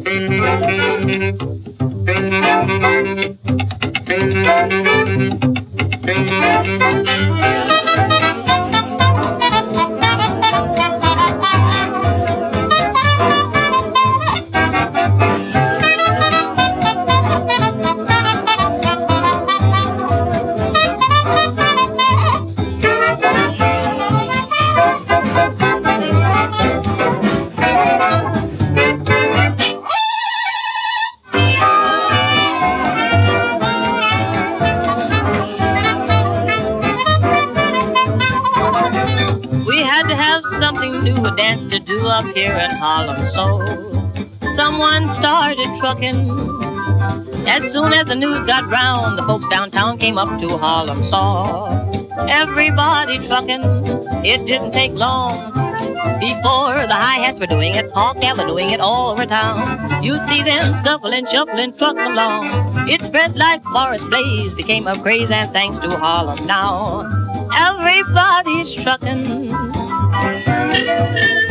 We had to have something new, a dance to do up here in Harlem. So someone started trucking. As soon as the news got round, the folks downtown came up to Harlem. Saw everybody trucking. It didn't take long before the hi-hats were doing it, Hawk they were doing it all over town. You see them scuffling, shuffling, trucking along. It spread like forest blaze, became a craze, and thanks to Harlem now, everybody's trucking.